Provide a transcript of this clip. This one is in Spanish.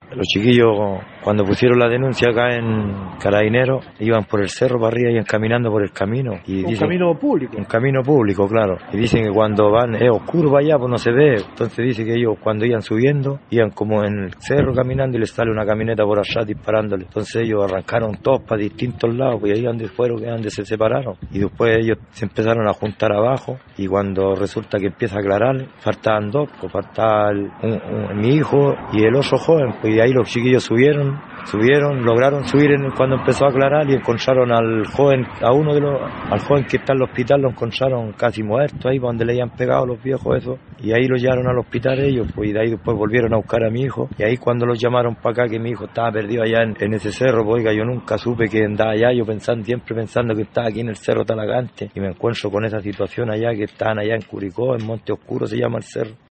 Los chiquillos, cuando pusieron la denuncia acá en Carabineros, iban por el cerro para arriba y iban caminando por el camino. Y ¿Un camino público? Un camino público, claro. Y dicen que cuando van, es oscuro para allá, pues no se ve. Entonces dice que ellos cuando iban subiendo, iban como en el cerro caminando y les sale una camioneta por allá disparándole. Entonces ellos arrancaron todos para distintos lados, pues ahí donde fueron, que donde se separaron. Y después ellos se empezaron a juntar abajo y cuando resulta que empieza a aclarar, faltaban dos, pues faltaba mi hijo y el otro joven, pues y ahí los chiquillos subieron, lograron subir cuando empezó a aclarar y encontraron al joven que está en el hospital, lo encontraron casi muerto ahí donde le habían pegado los viejos eso, y ahí lo llevaron al hospital ellos, pues y de ahí después volvieron a buscar a mi hijo, y ahí cuando los llamaron para acá que mi hijo estaba perdido allá en ese cerro, pues oiga, yo nunca supe que andaba allá, yo siempre pensando que estaba aquí en el cerro Talagante, y me encuentro con esa situación allá, que estaban allá en Curicó, en Monte Oscuro se llama el cerro.